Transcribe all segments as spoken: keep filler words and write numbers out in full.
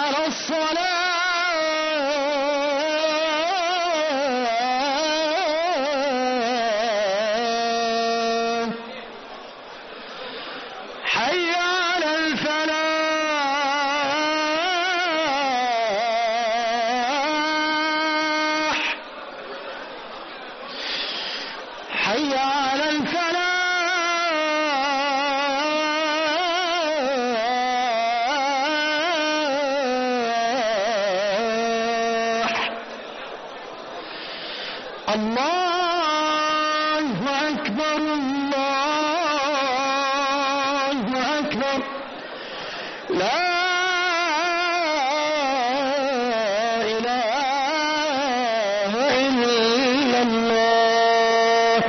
على الصلاة حي على الفلاح حي على الفلاح الله أكبر الله أكبر لا إله إلا الله.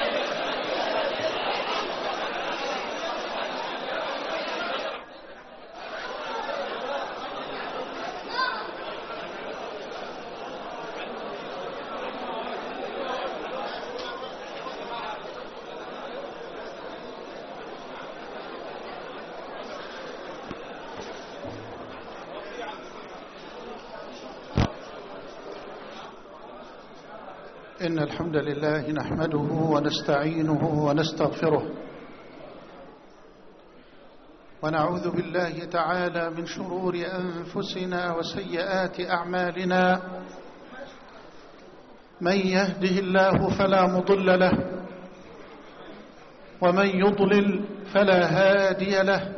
إن الحمد لله نحمده ونستعينه ونستغفره ونعوذ بالله تعالى من شرور أنفسنا وسيئات أعمالنا. من يهده الله فلا مضل له ومن يضلل فلا هادي له،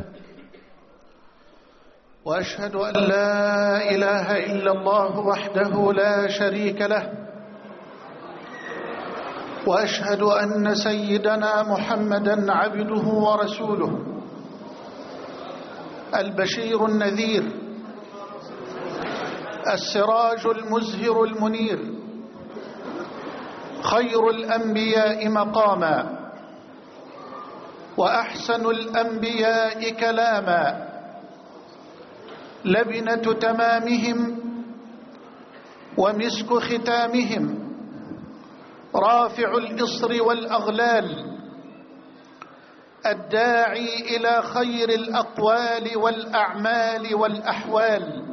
وأشهد أن لا إله إلا الله وحده لا شريك له، وأشهد أن سيدنا محمدا عبده ورسوله البشير النذير السراج المزهر المنير، خير الأنبياء مقاما وأحسن الأنبياء كلاما، لبنة تمامهم ومسك ختامهم، رافع الإصر والأغلال، الداعي إلى خير الأقوال والأعمال والأحوال،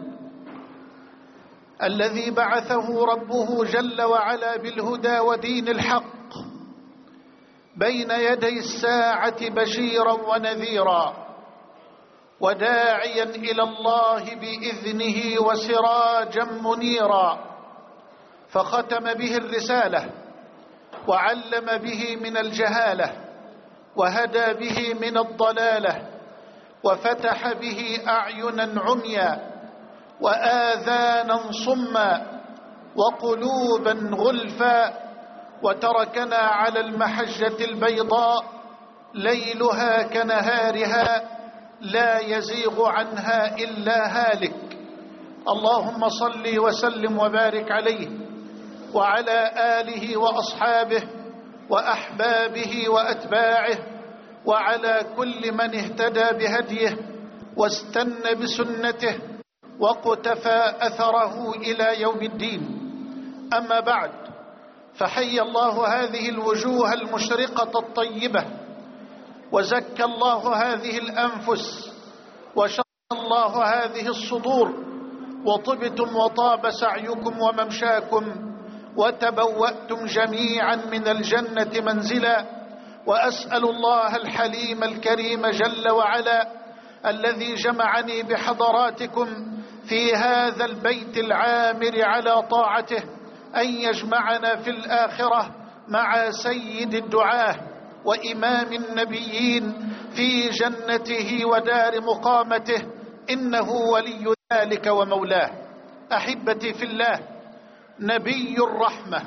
الذي بعثه ربه جل وعلا بالهدى ودين الحق بين يدي الساعة بشيرا ونذيرا، وداعيا إلى الله بإذنه وسراجا منيرا، فختم به الرسالة وعلم به من الجهالة وهدى به من الضلالة، وفتح به أعينا عميا وآذانا صما وقلوبا غلفا، وتركنا على المحجة البيضاء ليلها كنهارها لا يزيغ عنها إلا هالك. اللهم صل وسلم وبارك عليه وعلى آله وأصحابه وأحبابه وأتباعه وعلى كل من اهتدى بهديه واستنى بسنته وقتفى أثره إلى يوم الدين. أما بعد، فحي الله هذه الوجوه المشرقة الطيبة، وزكى الله هذه الأنفس، وشرح الله هذه الصدور، وطبتم وطاب سعيكم وممشاكم، وتبوأتم جميعا من الجنة منزلا. وأسأل الله الحليم الكريم جل وعلا الذي جمعني بحضراتكم في هذا البيت العامر على طاعته أن يجمعنا في الآخرة مع سيد الدعاة وإمام النبيين في جنته ودار مقامته، إنه ولي ذلك ومولاه. أحبتي في الله، نبي الرحمة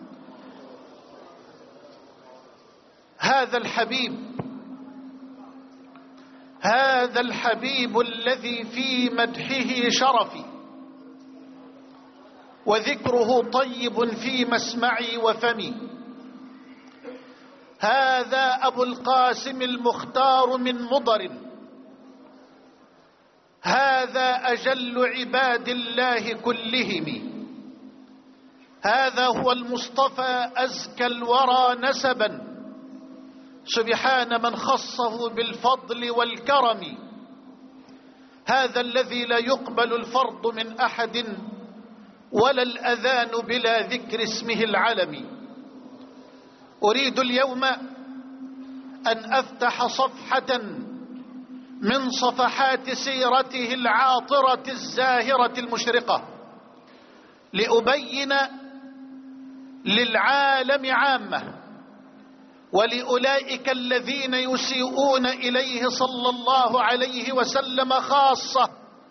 هذا الحبيب هذا الحبيب الذي في مدحه شرفي وذكره طيب في مسمعي وفمي، هذا أبو القاسم المختار من مضر، هذا أجل عباد الله كلهم، هذا هو المصطفى أزكى الورى نسبا، سبحان من خصه بالفضل والكرم. هذا الذي لا يقبل الفرض من أحد ولا الأذان بلا ذكر اسمه العلمي. أريد اليوم أن أفتح صفحة من صفحات سيرته العاطرة الزاهرة المشرقة لأبين للعالم عامة ولأولئك الذين يسيئون إليه صلى الله عليه وسلم خاصة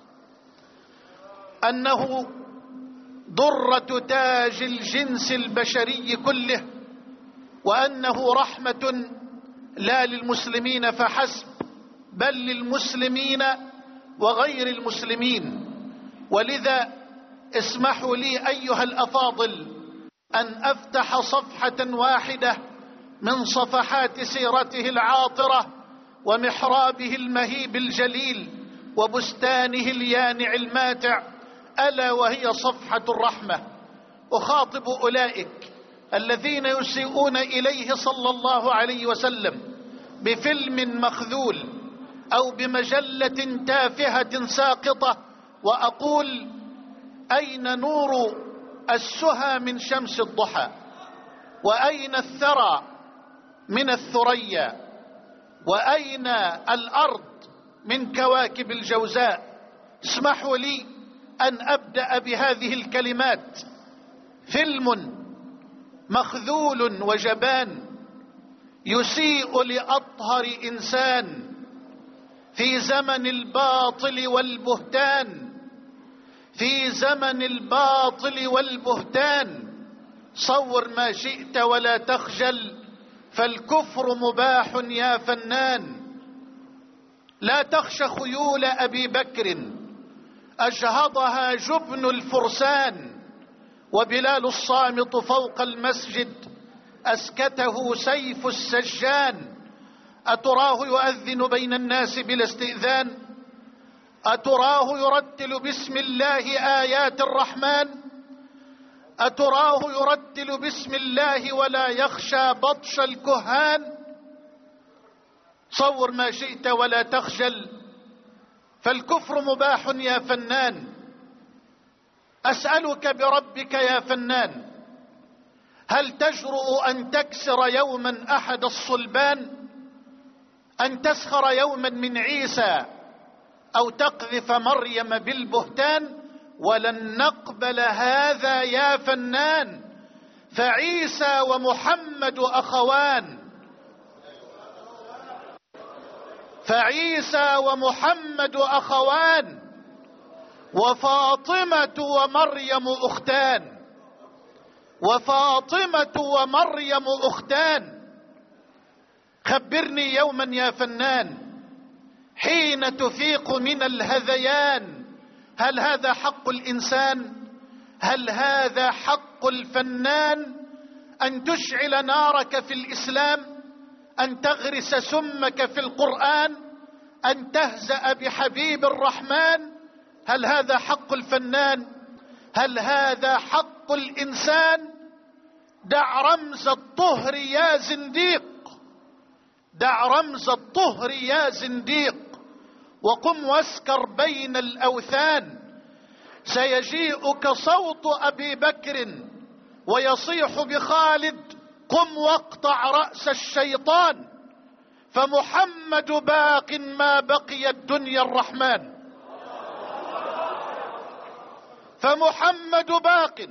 أنه ضرة تاج الجنس البشري كله، وأنه رحمة لا للمسلمين فحسب بل للمسلمين وغير المسلمين. ولذا اسمحوا لي أيها الأفاضل أن أفتح صفحة واحدة من صفحات سيرته العاطرة ومحرابه المهيب الجليل وبستانه اليانع الماتع، ألا وهي صفحة الرحمة. أخاطب أولئك الذين يسيئون إليه صلى الله عليه وسلم بفيلم مخذول أو بمجلة تافهة ساقطة، وأقول: أين نور السهى من شمس الضحى؟ وأين الثرى من الثريا؟ وأين الأرض من كواكب الجوزاء؟ اسمحوا لي أن أبدأ بهذه الكلمات: فيلم مخذول وجبان يسيء لأطهر إنسان في زمن الباطل والبهتان، في زمن الباطل والبهتان. صور ما شئت ولا تخجل، فالكفر مباح يا فنان. لا تخش خيول أبي بكر أجهضها جبن الفرسان، وبلال الصامت فوق المسجد أسكته سيف السجان. أتراه يؤذن بين الناس بلا استئذان؟ أتراه يرتل بسم الله آيات الرحمن؟ أتراه يرتل بسم الله ولا يخشى بطش الكهان؟ صور ما شئت ولا تخجل، فالكفر مباح يا فنان. أسألك بربك يا فنان، هل تجرؤ أن تكسر يوما أحد الصلبان؟ أن تسخر يوما من عيسى أو تقذف مريم بالبهتان؟ ولن نقبل هذا يا فنان، فعيسى ومحمد أخوان، فعيسى ومحمد أخوان، وفاطمة ومريم أختان، وفاطمة ومريم أختان. خبرني يوما يا فنان حين تفيق من الهذيان، هل هذا حق الإنسان؟ هل هذا حق الفنان؟ أن تشعل نارك في الإسلام، أن تغرس سمك في القرآن، أن تهزأ بحبيب الرحمن؟ هل هذا حق الفنان؟ هل هذا حق الإنسان؟ دع رمز الطهر يا زنديق، دع رمز الطهر يا زنديق، وقم واسكر بين الأوثان. سيجيئك صوت أبي بكر ويصيح بخالد: قم واقطع رأس الشيطان، فمحمد باق ما بقي الدنيا الرحمن، فمحمد باق،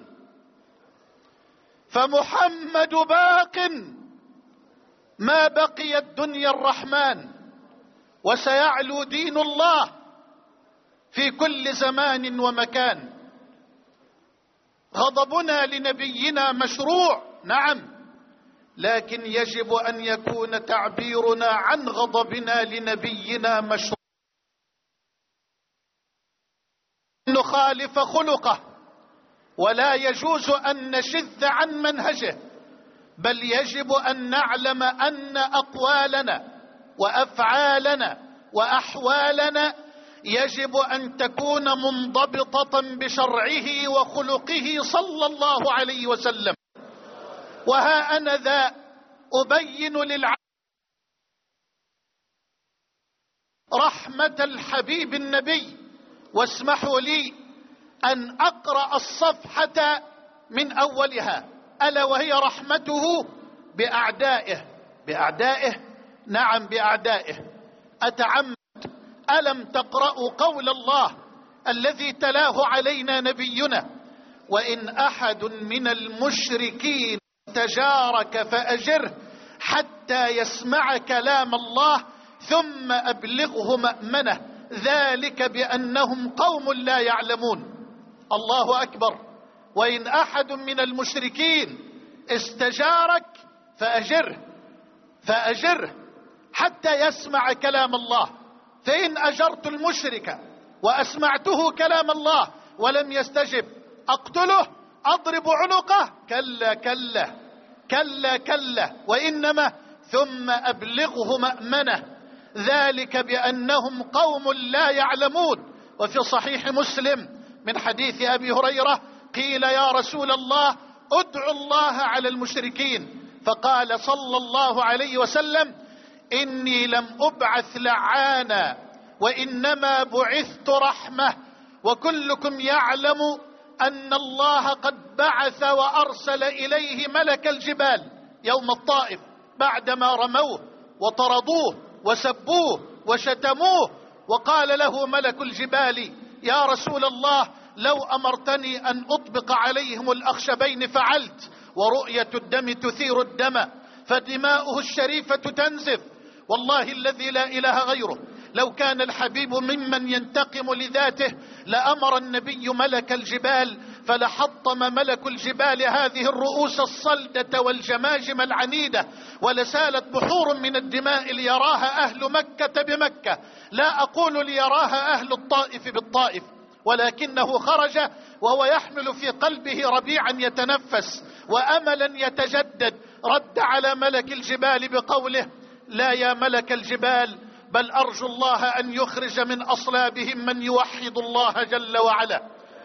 فمحمد باق ما بقي الدنيا الرحمن. وسيعلو دين الله في كل زمان ومكان. غضبنا لنبينا مشروع، نعم، لكن يجب أن يكون تعبيرنا عن غضبنا لنبينا مشروع. نخالف خلقه، ولا يجوز أن نشذ عن منهجه، بل يجب أن نعلم أن أقوالنا وأفعالنا وأحوالنا يجب أن تكون منضبطة بشرعه وخلقه صلى الله عليه وسلم. وها أنا ذا أبين للعالم رحمة رحمة الحبيب النبي، واسمحوا لي أن أقرأ الصفحة من أولها، ألا وهي رحمته بأعدائه. بأعدائه، نعم بأعدائه. أتعمد: ألم تقرأوا قول الله الذي تلاه علينا نبينا: وإن أحد من المشركين استجارك فأجره حتى يسمع كلام الله ثم أبلغه مأمنه ذلك بأنهم قوم لا يعلمون. الله أكبر. وإن أحد من المشركين استجارك فأجره فأجره حتى يسمع كلام الله، فإن أجرت المشرك وأسمعته كلام الله ولم يستجب أقتله أضرب عنقه؟ كلا كلا كلا كلا، وإنما ثم أبلغه مأمنه ذلك بأنهم قوم لا يعلمون. وفي صحيح مسلم من حديث أبي هريرة قيل: يا رسول الله ادعو الله على المشركين، فقال صلى الله عليه وسلم: إني لم أبعث لعانا وإنما بعثت رحمة، وكلكم يعلم أن الله قد بعث وأرسل إليه ملك الجبال يوم الطائف بعدما رموه وطردوه وسبوه وشتموه، وقال له ملك الجبال: يا رسول الله لو أمرتني أن أطبق عليهم الأخشبين فعلت، ورؤية الدم تثير الدم فدماؤه الشريفة تنزف، والله الذي لا إله غيره لو كان الحبيب ممن ينتقم لذاته لأمر النبي ملك الجبال فلحطم ملك الجبال هذه الرؤوس الصلدة والجماجم العنيدة، ولسالت بحور من الدماء ليراها أهل مكة بمكة، لا أقول ليراها أهل الطائف بالطائف، ولكنه خرج وهو يحمل في قلبه ربيعا يتنفس وأملا يتجدد، رد على ملك الجبال بقوله: لا يا ملك الجبال، بل أرجو الله أن يخرج من أصلابهم من يوحد الله جل وعلا،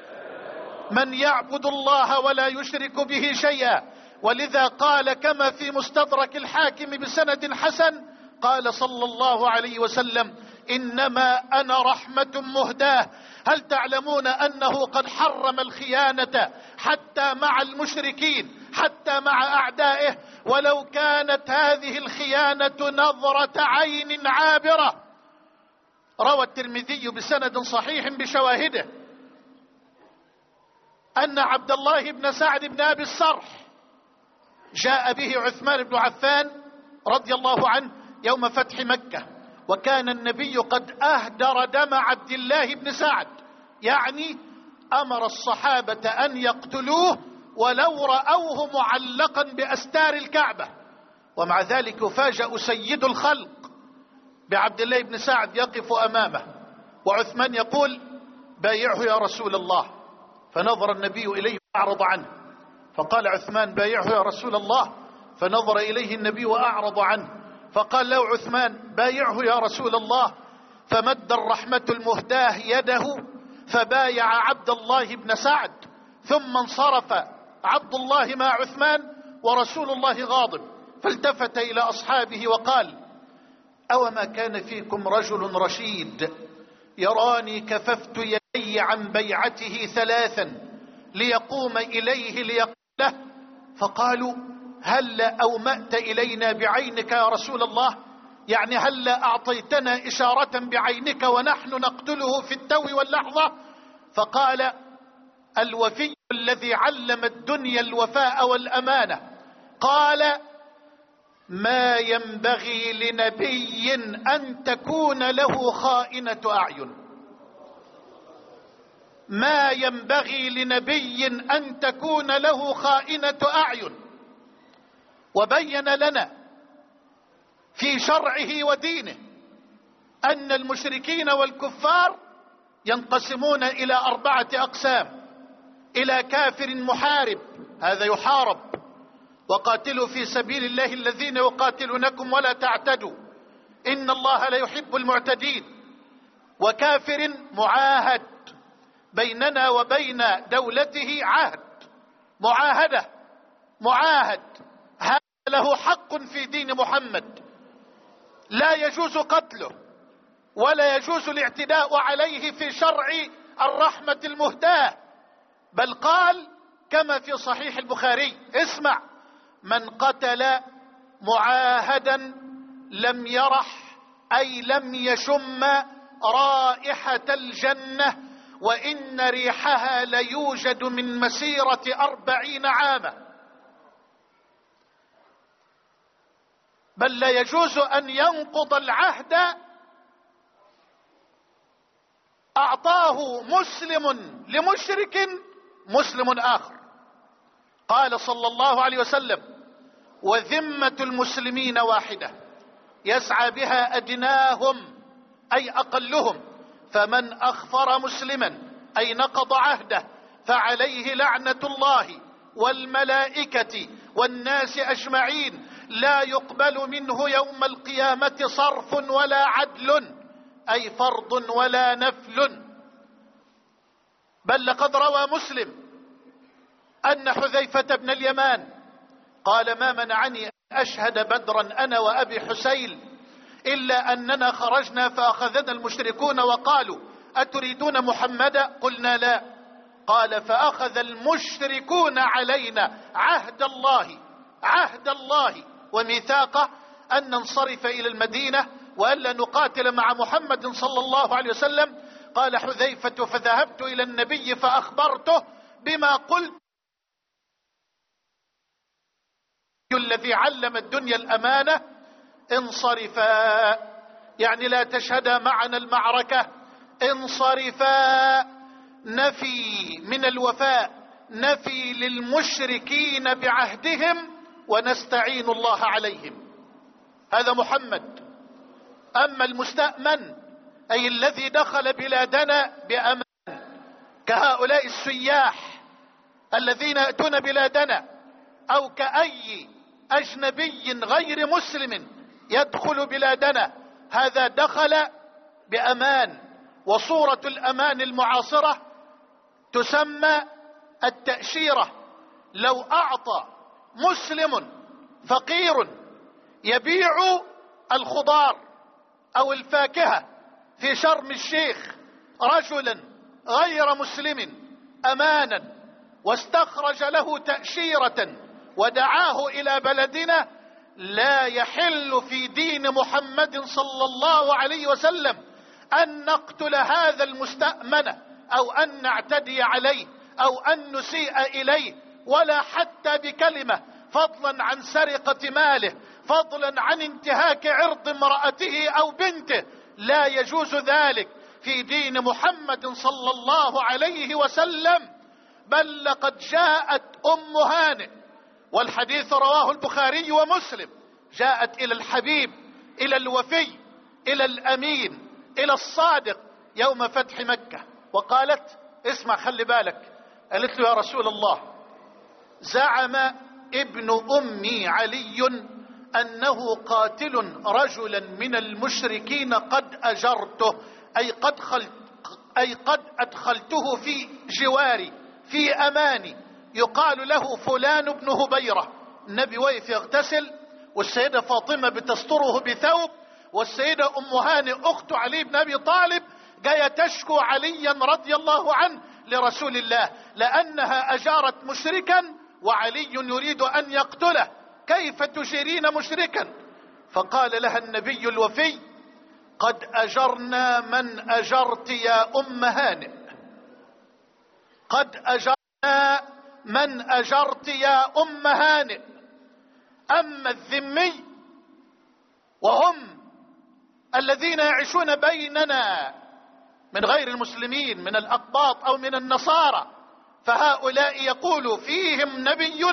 من يعبد الله ولا يشرك به شيئا. ولذا قال كما في مستدرك الحاكم بسند حسن، قال صلى الله عليه وسلم: إنما أنا رحمة مهداة. هل تعلمون أنه قد حرم الخيانة حتى مع المشركين، حتى مع أعدائه، ولو كانت هذه الخيانة نظرة عين عابرة. روى الترمذي بسند صحيح بشواهده أن عبد الله بن سعد بن أبي الصرح جاء به عثمان بن عفان رضي الله عنه يوم فتح مكة، وكان النبي قد أهدر دم عبد الله بن سعد، يعني أمر الصحابة أن يقتلوه ولو رأوه معلقا بأستار الكعبة. ومع ذلك يفاجأ سيد الخلق بعبد الله بن سعد يقف أمامه، وعثمان يقول: بايعه يا رسول الله. فنظر النبي إليه وأعرض عنه، فقال عثمان: بايعه يا رسول الله. فنظر إليه النبي وأعرض عنه، فقال له عثمان: بايعه يا رسول الله. فمد الرحمة المهداه يده فبايع عبد الله بن سعد، ثم انصرف عبد الله مع عثمان ورسول الله غاضب، فالتفت إلى أصحابه وقال: أوما كان فيكم رجل رشيد يراني كففت يدي عن بيعته ثلاثا ليقوم إليه ليقله؟ فقالوا: هل أومأت إلينا بعينك يا رسول الله؟ يعني هل أعطيتنا إشارة بعينك ونحن نقتله في التو واللحظة؟ فقال: الوفي الذي علم الدنيا الوفاء والأمانة قال: ما ينبغي لنبي أن تكون له خائنة أعين، ما ينبغي لنبي أن تكون له خائنة أعين. وبين لنا في شرعه ودينه أن المشركين والكفار ينقسمون إلى أربعة أقسام: إلى كافر محارب، هذا يحارب، وقاتلوا في سبيل الله الذين يقاتلونكم ولا تعتدوا إن الله لا يحب المعتدين. وكافر معاهد، بيننا وبين دولته عهد، معاهدة، معاهد، هذا له حق في دين محمد لا يجوز قتله، ولا يجوز الاعتداء عليه في شرع الرحمة المهداة، بل قال كما في صحيح البخاري: اسمع: من قتل معاهدا لم يرح، أي لم يشم رائحة الجنة، وإن ريحها ليوجد من مسيرة أربعين عاما. بل لا يجوز أن ينقض العهد أعطاه مسلم لمشرك مسلم آخر. قال صلى الله عليه وسلم: وذمة المسلمين واحدة يسعى بها أدناهم أي أقلهم، فمن أخفر مسلما أي نقض عهده فعليه لعنة الله والملائكة والناس أجمعين، لا يقبل منه يوم القيامة صرف ولا عدل، أي فرض ولا نفل. بل لقد روى مسلم أن حذيفة بن اليمان قال: ما منعني أشهد بدرا أنا وأبي حسين إلا أننا خرجنا فأخذنا المشركون وقالوا: أتريدون محمدا؟ قلنا لا. قال: فأخذ المشركون علينا عهد الله عهد الله وميثاقه أن ننصرف إلى المدينة وألا نقاتل مع محمد صلى الله عليه وسلم. قال حذيفة: فذهبت إلى النبي فأخبرته بما قلت، الذي علم الدنيا الأمانة، انصرفا، يعني لا تشهدا معنا المعركة، انصرفا، نفي من الوفاء، نفي للمشركين بعهدهم ونستعين الله عليهم. هذا محمد. أما المستأمن أي الذي دخل بلادنا بأمان، كهؤلاء السياح الذين يأتون بلادنا، أو كأي أجنبي غير مسلم يدخل بلادنا، هذا دخل بأمان. وصورة الأمان المعاصرة تسمى التأشيرة. لو أعطى مسلم فقير يبيع الخضار أو الفاكهة في شرم الشيخ رجلا غير مسلم أمانا، واستخرج له تأشيرة ودعاه إلى بلدنا، لا يحل في دين محمد صلى الله عليه وسلم أن نقتل هذا المستأمن أو أن نعتدي عليه أو أن نسيء إليه، ولا حتى بكلمة، فضلا عن سرقة ماله، فضلا عن انتهاك عرض امرأته أو بنته. لا يجوز ذلك في دين محمد صلى الله عليه وسلم. بل لقد جاءت أم هانئ، والحديث رواه البخاري ومسلم، جاءت إلى الحبيب، إلى الوفي، إلى الأمين، إلى الصادق يوم فتح مكة، وقالت: اسمع، خلي بالك. قالت له: يا رسول الله، زعم ابن أمي علي أنه قاتل رجلا من المشركين قد أجرته، أي قد, خلت أي قد أدخلته في جواري في أماني، يقال له فلان بن هبيرة. النبي وقف يغتسل، والسيدة فاطمة بتستره بثوب، والسيدة أم هانئ أخت علي بن أبي طالب جاية تشكو عليا رضي الله عنه لرسول الله لأنها أجارت مشركا وعلي يريد أن يقتله، كيف تجيرين مشركا؟ فقال لها النبي الوفي: قد أجرنا من أجرت يا أم هانئ، قد أجرنا من أجرت يا أم هانئ. أما الذمي وهم الذين يعيشون بيننا من غير المسلمين، من الأقباط أو من النصارى، فهؤلاء يقول فيهم نبي: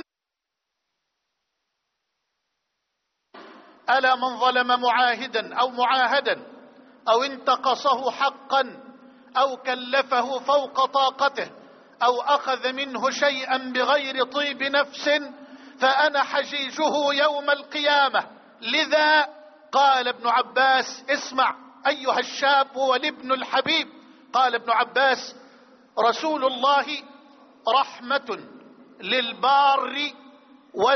ألا من ظلم معاهدا أو معاهدا أو انتقصه حقا أو كلفه فوق طاقته أو أخذ منه شيئا بغير طيب نفس فأنا حجيجه يوم القيامة. لذا قال ابن عباس: اسمع أيها الشاب والابن الحبيب، قال ابن عباس: رسول الله رحمة للبار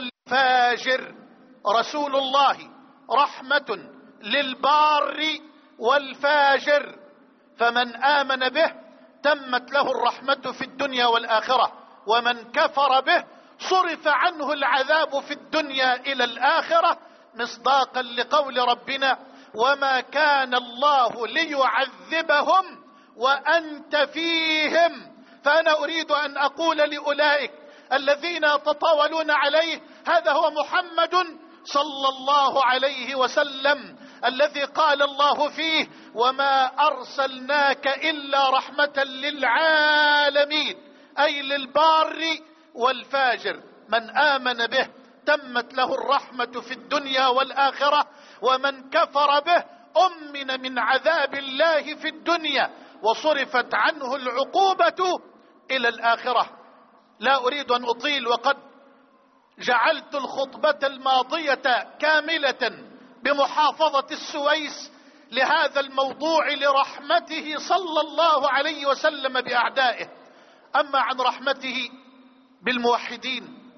والفاجر، رسول الله رحمة للبار والفاجر، فمن آمن به تمت له الرحمة في الدنيا والآخرة، ومن كفر به صرف عنه العذاب في الدنيا إلى الآخرة، مصداقا لقول ربنا: وما كان الله ليعذبهم وأنت فيهم. فأنا أريد أن أقول لأولئك الذين يتطاولون عليه: هذا هو محمد صلى الله عليه وسلم الذي قال الله فيه: وما أرسلناك إلا رحمة للعالمين، أي للبار والفاجر. من آمن به تمت له الرحمة في الدنيا والآخرة، ومن كفر به أمن من عذاب الله في الدنيا وصرفت عنه العقوبة إلى الآخرة. لا أريد أن أطيل، وقد جعلت الخطبة الماضية كاملة بمحافظة السويس لهذا الموضوع لرحمته صلى الله عليه وسلم بأعدائه. أما عن رحمته بالموحدين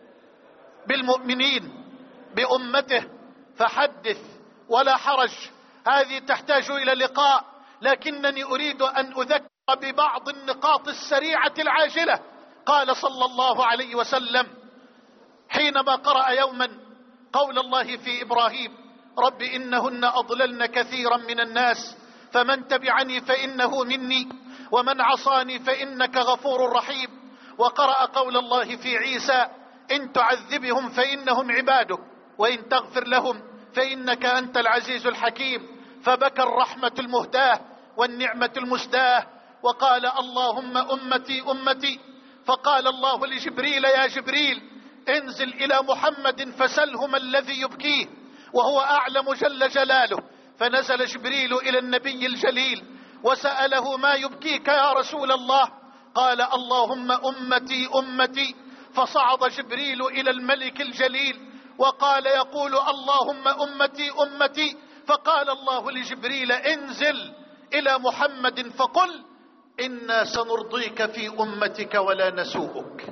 بالمؤمنين بأمته فحدث ولا حرج، هذه تحتاج إلى لقاء، لكنني أريد أن أذكر ببعض النقاط السريعة العاجلة. قال صلى الله عليه وسلم حينما قرأ يوما قول الله في إبراهيم: رب إنهن أضللن كثيرا من الناس فمن تبعني فإنه مني ومن عصاني فإنك غفور رحيم. وقرأ قول الله في عيسى: إن تعذبهم فإنهم عبادك وإن تغفر لهم فإنك أنت العزيز الحكيم. فبكى الرحمة المهداة والنعمة المسداة وقال: اللهم أمتي أمتي. فقال الله لجبريل: يا جبريل انزل إلى محمد فسله ما الذي يبكيه، وهو أعلم جل جلاله. فنزل جبريل إلى النبي الجليل وسأله: ما يبكيك يا رسول الله؟ قال: اللهم أمتي أمتي. فصعد جبريل إلى الملك الجليل وقال يقول: اللهم أمتي أمتي. فقال الله لجبريل: انزل إلى محمد فقل: إنا سنرضيك في أمتك ولا نسوءك.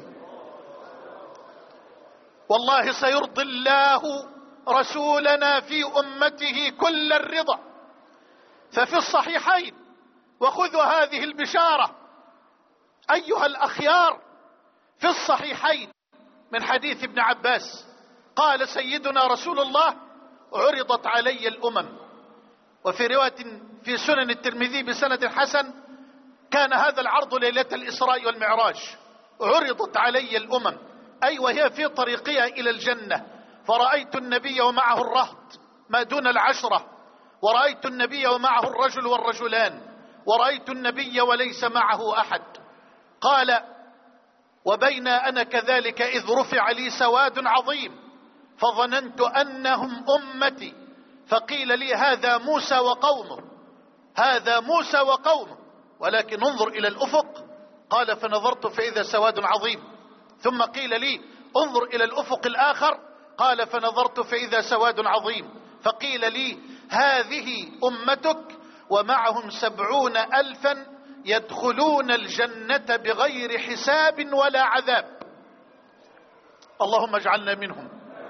والله سيرضي الله رسولنا في أمته كل الرضا. ففي الصحيحين، وخذوا هذه البشارة أيها الأخيار، في الصحيحين من حديث ابن عباس قال سيدنا رسول الله: عرضت علي الأمم. وفي رواية في سنن الترمذي بسند حسن كان هذا العرض ليلة الإسراء والمعراج. عرضت علي الأمم، أي وهي في طريقها إلى الجنة، فرأيت النبي ومعه الرهط ما دون العشرة، ورأيت النبي ومعه الرجل والرجلان، ورأيت النبي وليس معه أحد. قال: وبين أنا كذلك إذ رفع لي سواد عظيم فظننت أنهم أمتي، فقيل لي: هذا موسى وقومه، هذا موسى وقومه، ولكن انظر إلى الأفق. قال: فنظرت فإذا سواد عظيم. ثم قيل لي: انظر إلى الأفق الآخر. قال: فنظرت فإذا سواد عظيم. فقيل لي: هذه أمتك ومعهم سبعون ألفا يدخلون الجنة بغير حساب ولا عذاب. اللهم اجعلنا منهم.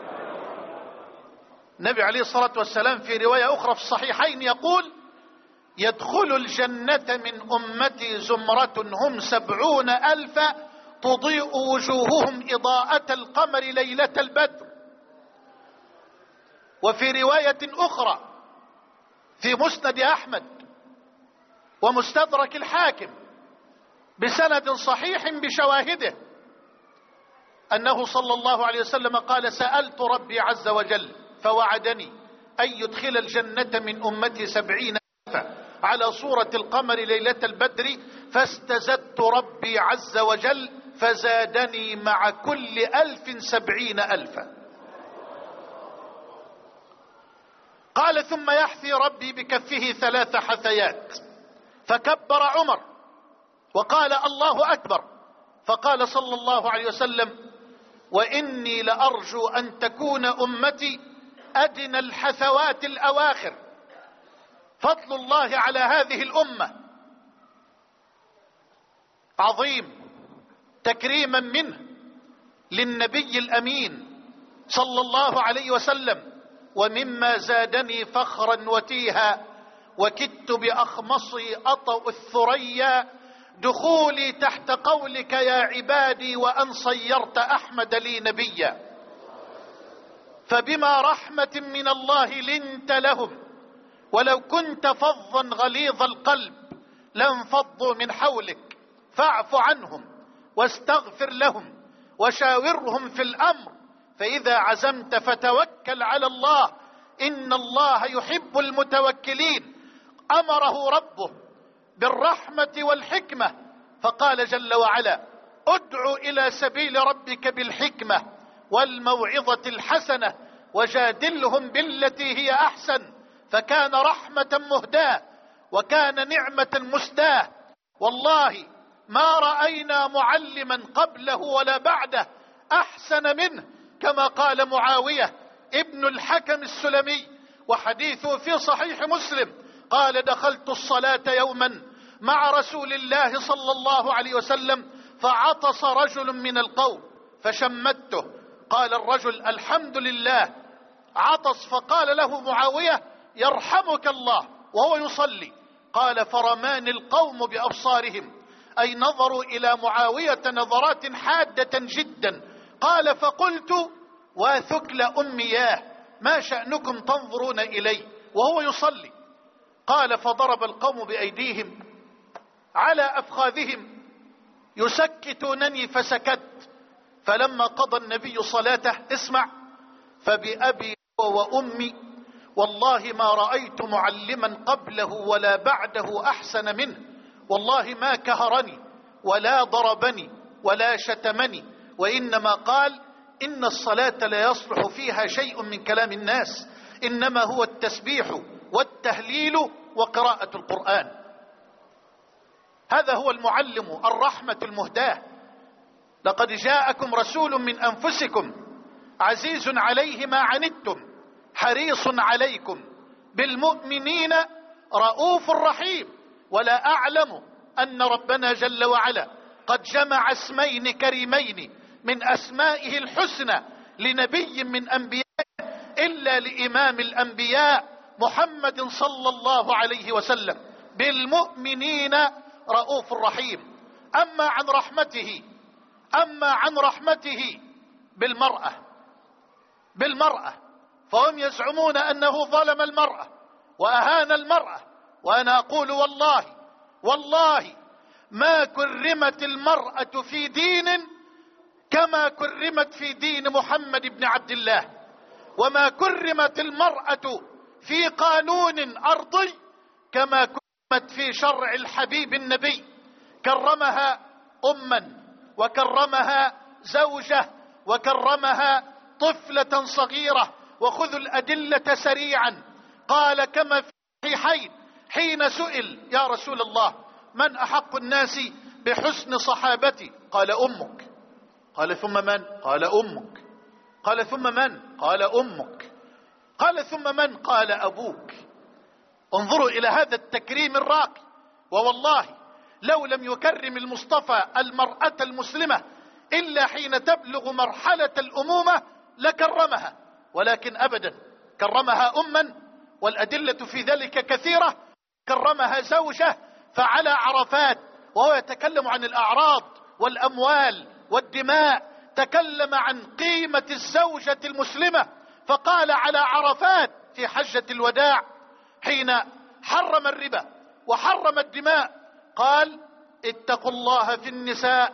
النبي عليه الصلاة والسلام في رواية أخرى في الصحيحين يقول: يدخل الجنة من أمتي زمرة هم سبعون ألفا تضيء وجوههم إضاءة القمر ليلة البدر. وفي رواية أخرى في مسند أحمد ومستدرك الحاكم بسند صحيح بشواهده أنه صلى الله عليه وسلم قال: سألت ربي عز وجل فوعدني أن يدخل الجنة من أمتي سبعين ألفا على صورة القمر ليلة البدر، فاستزدت ربي عز وجل فزادني مع كل ألف سبعين ألفا. قال: ثم يحثي ربي بكفه ثلاث حثيات، فكبر عمر وقال: الله أكبر. فقال صلى الله عليه وسلم: وإني لأرجو أن تكون أمتي أدنى الحثوات الأواخر. فضل الله على هذه الأمة عظيم، تكريما منه للنبي الأمين صلى الله عليه وسلم. ومما زادني فخرا وتيها وكدت بأخمصي أطأ الثريا دخولي تحت قولك يا عبادي وأن صيرت أحمد لي نبيا. فبما رحمة من الله لنت لهم ولو كنت فظا غليظ القلب لانفضوا من حولك فاعف عنهم واستغفر لهم وشاورهم في الأمر فإذا عزمت فتوكل على الله إن الله يحب المتوكلين. أمره ربه بالرحمة والحكمة فقال جل وعلا ادع إلى سبيل ربك بالحكمة والموعظة الحسنة وجادلهم بالتي هي أحسن فكان رحمة مهداة وكان نعمة مسداة. والله ما رأينا معلما قبله ولا بعده أحسن منه كما قال معاوية ابن الحكم السلمي وحديثه في صحيح مسلم قال دخلت الصلاة يوما مع رسول الله صلى الله عليه وسلم فعطس رجل من القوم فشمته قال الرجل الحمد لله عطس فقال له معاوية يرحمك الله وهو يصلي قال فرماني القوم بأبصارهم أي نظروا إلى معاوية نظرات حادة جدا قال فقلت وثكل أمياه ما شأنكم تنظرون إلي وهو يصلي قال فضرب القوم بأيديهم على أفخاذهم يسكتونني فسكت فلما قضى النبي صلاته اسمع فبأبي وأمي والله ما رأيت معلما قبله ولا بعده أحسن منه والله ما كهرني ولا ضربني ولا شتمني وإنما قال إن الصلاة لا يصلح فيها شيء من كلام الناس إنما هو التسبيح والتهليل وقراءة القرآن. هذا هو المعلم الرحمة المهداة. لقد جاءكم رسول من أنفسكم عزيز عليه ما عنتم حريص عليكم بالمؤمنين رؤوف رحيم. ولا أعلم أن ربنا جل وعلا قد جمع اسمين كريمين من أسمائه الحسنى لنبي من أنبيائه إلا لإمام الأنبياء محمد صلى الله عليه وسلم بالمؤمنين رؤوف رحيم. أما عن رحمته أما عن رحمته بالمرأة بالمرأة فهم يزعمون أنه ظلم المرأة وأهان المرأة وأنا أقول والله والله ما كرمت المرأة في دين كما كرمت في دين محمد بن عبد الله وما كرمت المرأة في قانون أرضي كما كرمت في شرع الحبيب النبي. كرمها أما وكرمها زوجة وكرمها طفلة صغيرة. وخذوا الأدلة سريعا. قال كما في الصحيحين حين سئل يا رسول الله من أحق الناس بحسن صحابتي قال أمك قال ثم من قال أمك قال ثم من قال أمك قال ثم من قال أبوك. انظروا إلى هذا التكريم الراقي. ووالله لو لم يكرم المصطفى المرأة المسلمة إلا حين تبلغ مرحلة الأمومة لكرمها ولكن أبدا كرمها أما والأدلة في ذلك كثيرة. كرمها زوجة فعلى عرفات وهو يتكلم عن الأعراض والأموال والدماء تكلم عن قيمة الزوجة المسلمة فقال على عرفات في حجة الوداع حين حرم الربا وحرم الدماء قال اتقوا الله في النساء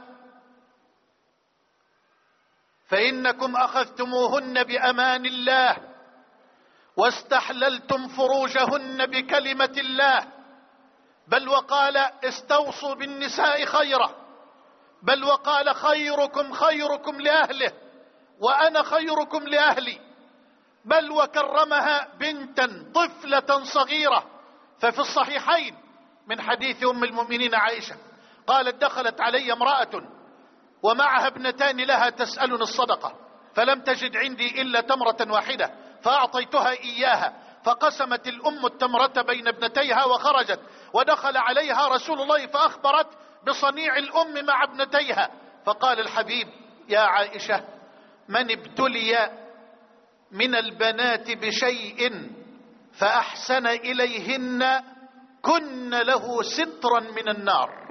فإنكم أخذتموهن بأمان الله واستحللتم فروجهن بكلمة الله بل وقال استوصوا بالنساء خيرا بل وقال خيركم خيركم لأهله وأنا خيركم لأهلي بل وكرمها بنتا طفلة صغيرة. ففي الصحيحين من حديث أم المؤمنين عائشة قالت دخلت علي امرأة ومعها ابنتان لها تسألني الصدقة فلم تجد عندي إلا تمرة واحدة فأعطيتها إياها فقسمت الأم التمرة بين ابنتيها وخرجت ودخل عليها رسول الله فأخبرت بصنيع الأم مع ابنتيها فقال الحبيب يا عائشة من ابتلي من البنات بشيء فأحسن إليهن كن له سترا من النار،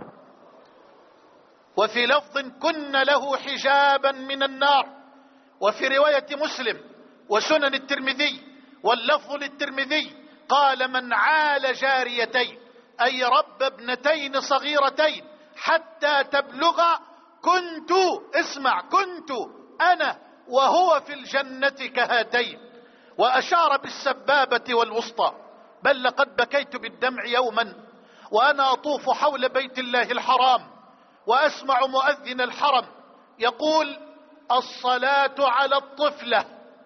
وفي لفظ كن له حجابا من النار، وفي رواية مسلم وسنن الترمذي واللفظ للترمذي قال من عال جاريتين أي رب ابنتين صغيرتين حتى تبلغ كنت، اسمع، كنت أنا وهو في الجنة كهاتين، وأشار بالسبابة والوسطى. بل لقد بكيت بالدمع يوما وأنا أطوف حول بيت الله الحرام وأسمع مؤذن الحرم يقول الصلاة على الطفلة،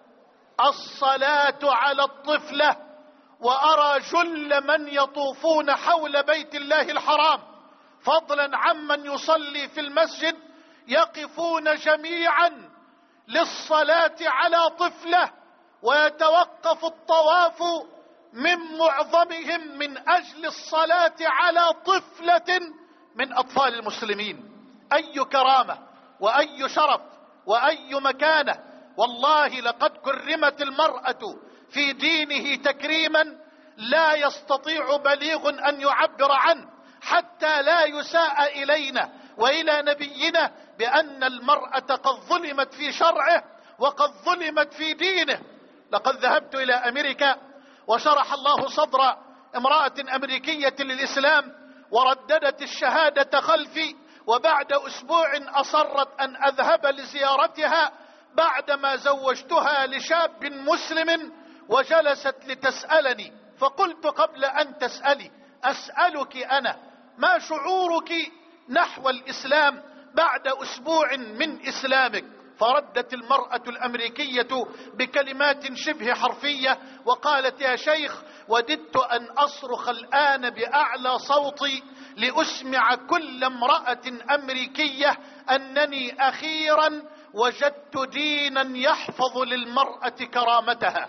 الصلاة على الطفلة، وأرى جل من يطوفون حول بيت الله الحرام فضلا عمن يصلي في المسجد يقفون جميعا للصلاة على طفلة، ويتوقف الطواف من معظمهم من أجل الصلاة على طفلة من أطفال المسلمين. أي كرامة وأي شرف وأي مكانة. والله لقد كرمت المرأة في دينه تكريما لا يستطيع بليغ أن يعبر عنه، حتى لا يساء إلينا وإلى نبينا بأن المرأة قد ظلمت في شرعه وقد ظلمت في دينه. لقد ذهبت إلى أمريكا وشرح الله صدر امرأة أمريكية للإسلام ورددت الشهادة خلفي، وبعد أسبوع أصرت أن أذهب لزيارتها بعدما زوجتها لشاب مسلم، وجلست لتسألني، فقلت قبل أن تسألي أسألك أنا ما شعورك نحو الإسلام بعد أسبوع من إسلامك؟ فردت المرأة الأمريكية بكلمات شبه حرفية وقالت يا شيخ وددت أن أصرخ الآن بأعلى صوتي لأسمع كل امرأة أمريكية أنني أخيرا وجدت دينا يحفظ للمرأة كرامتها.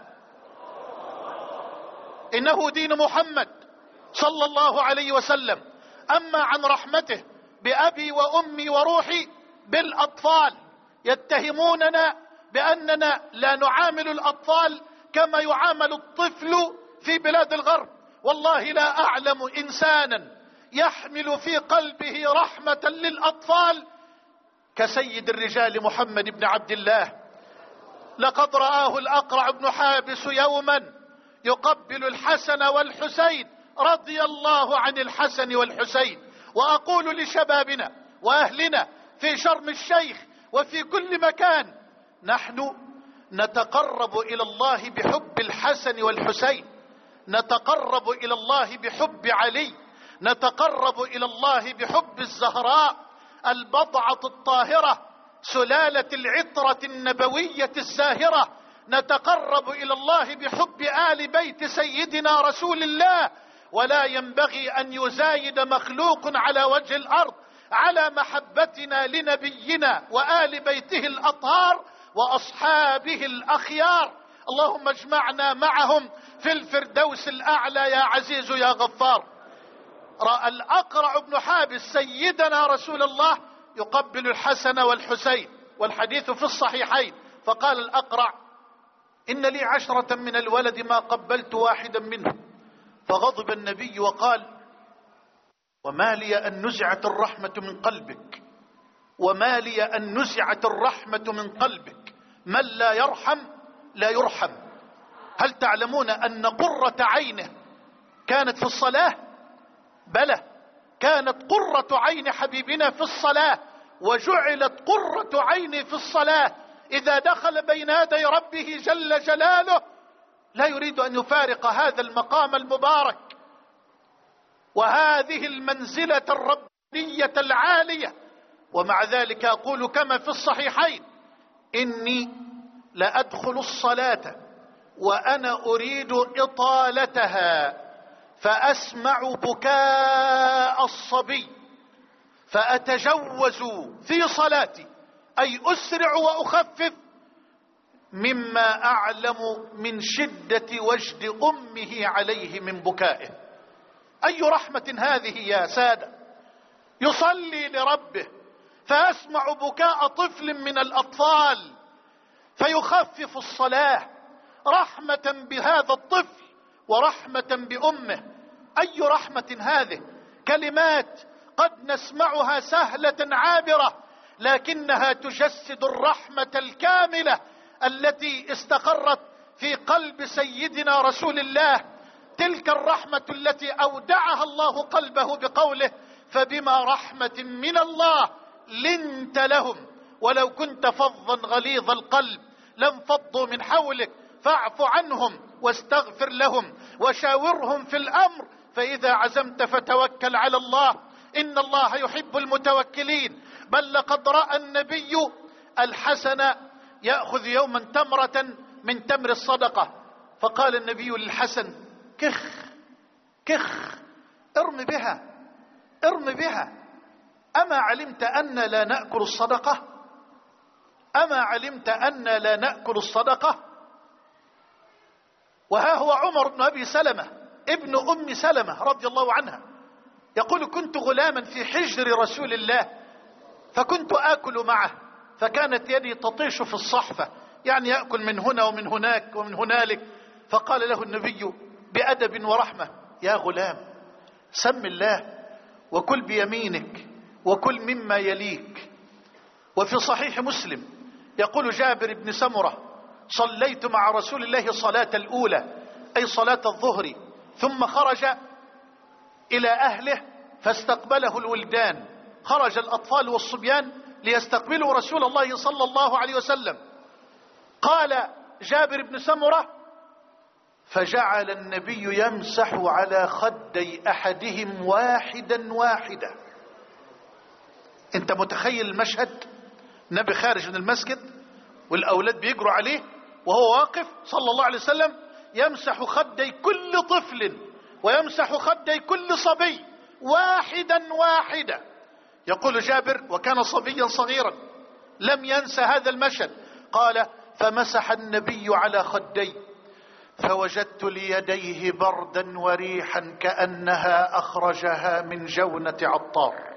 إنه دين محمد صلى الله عليه وسلم. أما عن رحمته بأبي وأمي وروحي بالأطفال، يتهموننا بأننا لا نعامل الأطفال كما يعامل الطفل في بلاد الغرب. والله لا أعلم إنسانا يحمل في قلبه رحمة للأطفال كسيد الرجال محمد بن عبد الله. لقد رآه الأقرع بن حابس يوما يقبل الحسن والحسين رضي الله عن الحسن والحسين. وأقول لشبابنا وأهلنا في شرم الشيخ وفي كل مكان، نحن نتقرب إلى الله بحب الحسن والحسين، نتقرب إلى الله بحب علي، نتقرب إلى الله بحب الزهراء البضعة الطاهرة سلالة العطرة النبوية الزاهرة، نتقرب إلى الله بحب آل بيت سيدنا رسول الله. ولا ينبغي أن يزايد مخلوق على وجه الأرض على محبتنا لنبينا وآل بيته الأطهار وأصحابه الأخيار. اللهم اجمعنا معهم في الفردوس الأعلى يا عزيز يا غفار. رأى الأقرع بن حابس سيدنا رسول الله يقبل الحسن والحسين والحديث في الصحيحين، فقال الأقرع إن لي عشرة من الولد ما قبلت واحدا منهم. فغضب النبي وقال وما لي أن نزعت الرحمة من قلبك، وما لي أن نزعت الرحمة من قلبك، من لا يرحم لا يرحم. هل تعلمون أن قرة عينه كانت في الصلاة؟ بلى، كانت قرة عين حبيبنا في الصلاة، وجعلت قرة عيني في الصلاة إذا دخل بين يدي ربه جل جلاله لا يريد أن يفارق هذا المقام المبارك وهذه المنزلة الربانية العالية. ومع ذلك أقول كما في الصحيحين إني لأدخل الصلاة وأنا أريد إطالتها فأسمع بكاء الصبي فأتجوز في صلاتي، أي أسرع وأخفف مما أعلم من شدة وجد أمه عليه من بكائه. أي رحمة هذه يا سادة! يصلي لربه فأسمع بكاء طفل من الأطفال فيخفف الصلاة رحمة بهذا الطفل ورحمة بأمه. أي رحمة هذه؟ كلمات قد نسمعها سهلة عابرة، لكنها تجسد الرحمة الكاملة التي استقرت في قلب سيدنا رسول الله، تلك الرحمة التي أودعها الله قلبه بقوله: فبما رحمة من الله لنت لهم ولو كنت فظا غليظ القلب لانفضوا من حولك فاعف عنهم واستغفر لهم وشاورهم في الأمر فإذا عزمت فتوكل على الله إن الله يحب المتوكلين. بل لقد رأى النبي الحسن يأخذ يوما تمرة من تمر الصدقة، فقال النبي للحسن: كخ كخ ارم بها ارم بها، أما علمت أن لا نأكل الصدقة؟ أما علمت أن لا نأكل الصدقة؟ وها هو عمر بن أبي سلمة ابن أم سلمة رضي الله عنها يقول: كنت غلاما في حجر رسول الله فكنت آكل معه، فكانت يدي تطيش في الصحفة، يعني يأكل من هنا ومن هناك ومن هنالك، فقال له النبي بأدب ورحمة: يا غلام سم الله وكل بيمينك وكل مما يليك. وفي صحيح مسلم يقول جابر بن سمرة: صليت مع رسول الله صلاة الأولى أي صلاة الظهر، ثم خرج إلى أهله فاستقبله الولدان، خرج الأطفال والصبيان ليستقبلوا رسول الله صلى الله عليه وسلم. قال جابر بن سمرة: فجعل النبي يمسح على خدي أحدهم واحدا واحدا. انت متخيل المشهد؟ النبي خارج من المسجد والأولاد بيجروا عليه وهو واقف صلى الله عليه وسلم يمسح خدي كل طفل ويمسح خدي كل صبي واحدا واحدا. يقول جابر: وكان صبيا صغيرا لم ينسى هذا المشهد. قال: فمسح النبي على خدي فوجدت ليديه بردا وريحا كأنها أخرجها من جونة عطار.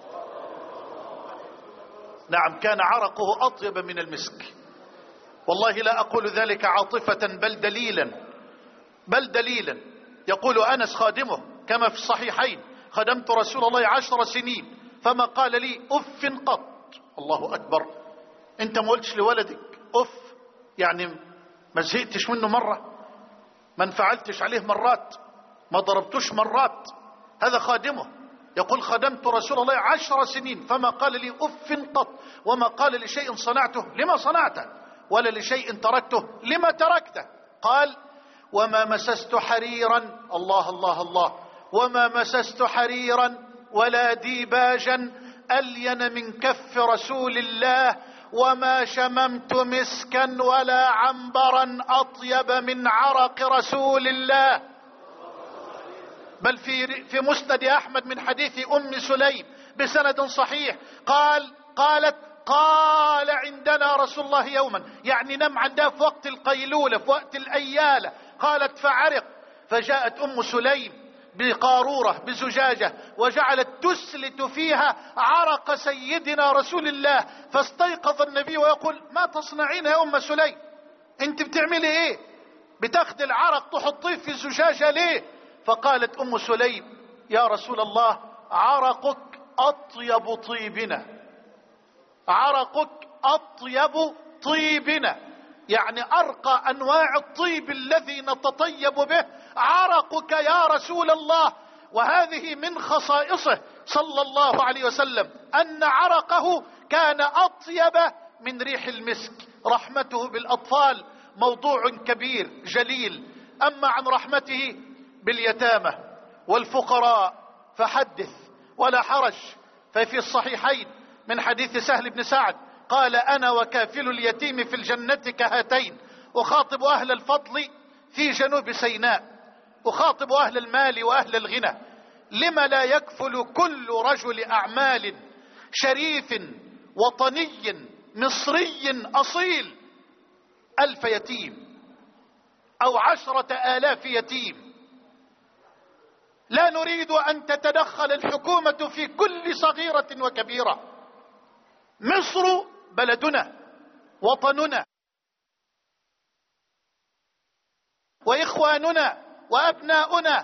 نعم، كان عرقه أطيب من المسك. والله لا أقول ذلك عاطفة بل دليلا بل دليلا. يقول أنس خادمه كما في الصحيحين: خدمت رسول الله عشر سنين فما قال لي أف قط. الله أكبر! أنت ما قلتش لولدك أف؟ يعني ما زهقتش منه مرة؟ ما انفعلتش عليه مرات؟ ما ضربتوش مرات؟ هذا خادمه يقول: خدمت رسول الله عشر سنين فما قال لي أف قط، وما قال لشيء صنعته لما صنعته، ولا لشيء تركته لما تركته. قال: وما مسست حريرا، الله الله الله، وما مسست حريرا ولا ديباجا ألين من كف رسول الله، وما شممت مسكا ولا عنبرا أطيب من عرق رسول الله. بل في في مسند أحمد من حديث أم سليم بسند صحيح قال قالت قال عندنا رسول الله يوما، يعني نم عندها في وقت القيلولة في وقت الأيالة. قالت: فعرق، فجاءت أم سليم بقارورة بزجاجة وجعلت تسلت فيها عرق سيدنا رسول الله، فاستيقظ النبي ويقول: ما تصنعين يا أم سليم؟ انت بتعملي ايه؟ بتاخد العرق تحطيه في الزجاجة ليه؟ فقالت أم سليم: يا رسول الله، عرقك أطيب طيبنا، عرقك أطيب طيبنا، يعني أرقى أنواع الطيب الذي نتطيب به عرقك يا رسول الله. وهذه من خصائصه صلى الله عليه وسلم أن عرقه كان أطيب من ريح المسك. رحمته بالأطفال موضوع كبير جليل. أما عن رحمته باليتامى والفقراء فحدث ولا حرج. ففي الصحيحين من حديث سهل بن سعد قال: أنا وكافل اليتيم في الجنة كهاتين، أخاطب أهل الفضل في جنوب سيناء، أخاطب أهل المال وأهل الغنى، لما لا يكفل كل رجل أعمال شريف وطني مصري أصيل ألف يتيم أو عشرة آلاف يتيم. لا نريد أن تتدخل الحكومة في كل صغيرة وكبيرة. مصر بلدنا وطننا وإخواننا وأبناؤنا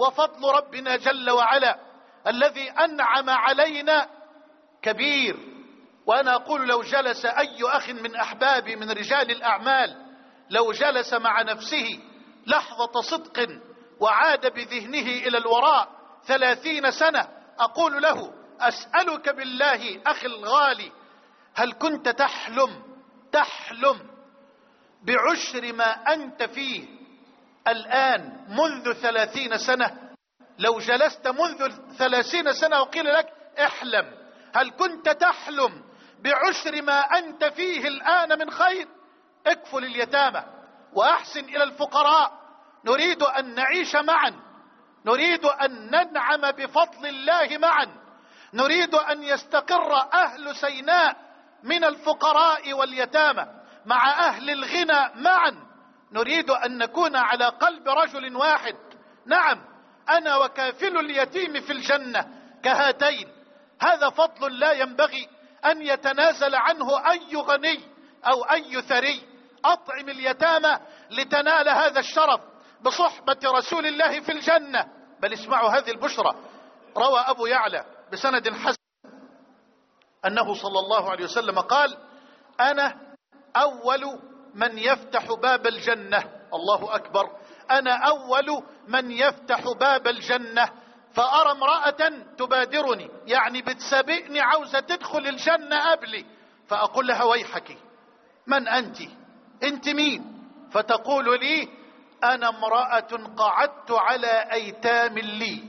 وفضل ربنا جل وعلا الذي أنعم علينا كبير. وأنا أقول لو جلس أي أخ من أحبابي من رجال الأعمال، لو جلس مع نفسه لحظة صدق وعاد بذهنه إلى الوراء ثلاثين سنة، أقول له أسألك بالله أخي الغالي، هل كنت تحلم تحلم بعشر ما أنت فيه الآن منذ ثلاثين سنة؟ لو جلست منذ ثلاثين سنة وقيل لك احلم، هل كنت تحلم بعشر ما أنت فيه الآن من خير؟ اكفل اليتامى وأحسن إلى الفقراء. نريد أن نعيش معا، نريد أن ننعم بفضل الله معا، نريد أن يستقر أهل سيناء من الفقراء واليتامى مع أهل الغنى معا، نريد أن نكون على قلب رجل واحد. نعم، أنا وكافل اليتيم في الجنة كهاتين. هذا فضل لا ينبغي أن يتنازل عنه أي غني أو أي ثري. أطعم اليتامى لتنال هذا الشرف بصحبة رسول الله في الجنة. بل اسمعوا هذه البشرى، روى أبو يعلى بسند حسن أنه صلى الله عليه وسلم قال: أنا أول من يفتح باب الجنة. الله أكبر، أنا أول من يفتح باب الجنة، فأرى امرأة تبادرني، يعني بتسابقني، عاوزة تدخل الجنة قبلي، فأقول لها: ويحك، من أنت؟ أنت مين؟ فتقول لي: أنا امرأة قعدت على أيتام لي.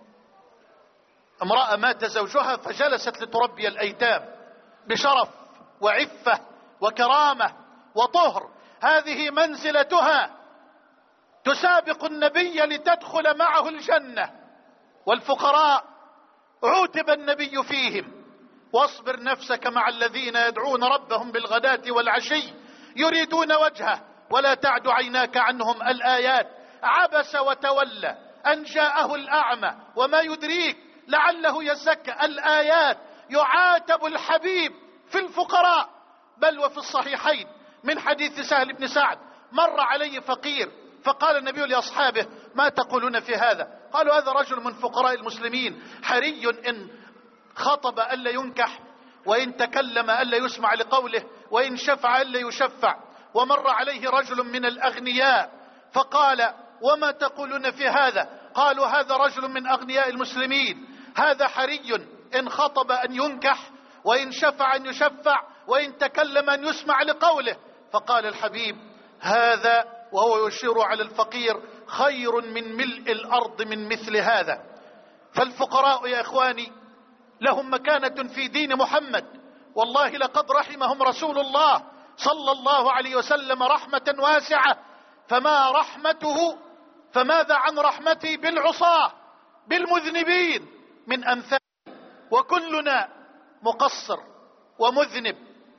امرأة مات زوجها فجلست لتربي الأيتام بشرف وعفة وكرامة وطهر، هذه منزلتها، تسابق النبي لتدخل معه الجنة. والفقراء عوتب النبي فيهم: واصبر نفسك مع الذين يدعون ربهم بالغداة والعشي يريدون وجهه ولا تعد عيناك عنهم. الآيات: عبس وتولى أن جاءه الأعمى وما يدريك لعله يزكى. الآيات يعاتب الحبيب في الفقراء. بل وفي الصحيحين من حديث سهل بن سعد: مر علي فقير فقال النبي لأصحابه: ما تقولون في هذا؟ قالوا: هذا رجل من فقراء المسلمين، حري إن خطب ألا ينكح، وإن تكلم ألا يسمع لقوله، وإن شفع ألا يشفع. ومر عليه رجل من الأغنياء فقال: وما تقولون في هذا؟ قالوا: هذا رجل من أغنياء المسلمين، هذا حري إن خطب أن ينكح، وإن شفع أن يشفع، وإن تكلم أن يسمع لقوله. فقال الحبيب: هذا، وهو يشير على الفقير، خير من ملء الأرض من مثل هذا. فالفقراء يا إخواني لهم مكانة في دين محمد، والله لقد رحمهم رسول الله صلى الله عليه وسلم رحمة واسعة. فما رحمته، فماذا عن رحمتي بالعصاة بالمذنبين من أمثال؟ وكلنا مقصر ومذنب،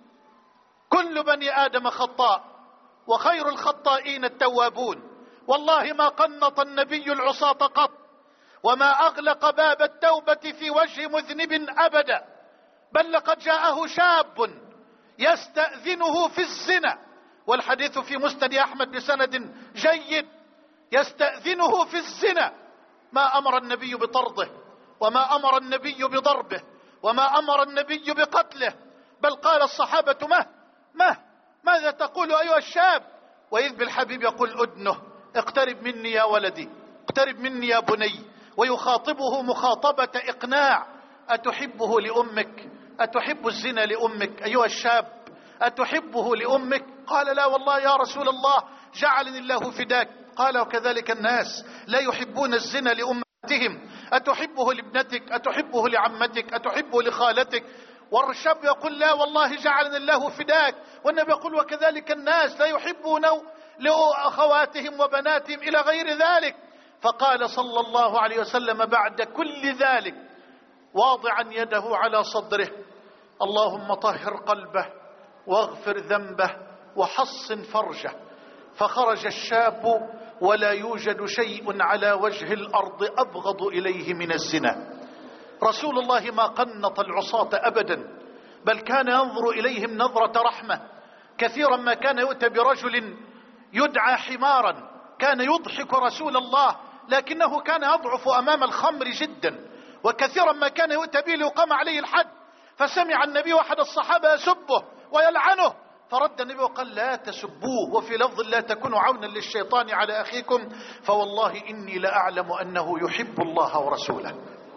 كل بني آدم خطاء، وخير الخطائين التوابون. والله ما قنط النبي العصاة قط، وما أغلق باب التوبة في وجه مذنب أبدا، بل لقد جاءه شاب يستأذنه في الزنا، والحديث في مسند أحمد بسند جيد، يستأذنه في الزنا، ما أمر النبي بطرده، وما أمر النبي بضربه، وما أمر النبي بقتله، بل قال الصحابة: مه مه ماذا تقول أيها الشاب؟ وإذ بالحبيب يقول: أدنه، اقترب مني يا ولدي، اقترب مني يا بني، ويخاطبه مخاطبة إقناع: أتحبه لأمك؟ أتحب الزنا لأمك أيها الشاب؟ أتحبه لأمك؟ قال: لا والله يا رسول الله، جعلني الله فداك. قال: وكذلك الناس لا يحبون الزنا لأمتهم. أتحبه لابنتك؟ أتحبه لعمتك؟ أتحبه لخالتك؟ والشاب يقول: لا والله جعلني الله فداك. والنبي يقول: وكذلك الناس لا يحبون لأخواتهم وبناتهم إلى غير ذلك. فقال صلى الله عليه وسلم بعد كل ذلك واضعا يده على صدره: اللهم طهر قلبه واغفر ذنبه وحصن فرجه. فخرج الشاب ولا يوجد شيء على وجه الأرض أبغض إليه من الزنا. رسول الله ما قنط العصاة أبدا، بل كان ينظر إليهم نظرة رحمة. كثيرا ما كان يؤتى برجل يدعى حمارا كان يضحك رسول الله لكنه كان يضعف أمام الخمر جدا، وكثيرا ما كان يؤتى به ليقام عليه الحد. فسمع النبي أحد الصحابة يسبه ويلعنه، فرد النبي وقال لا تسبوه، وفي لفظ لا تكونوا عونا للشيطان على أخيكم، فوالله إني لأعلم أنه يحب الله ورسوله.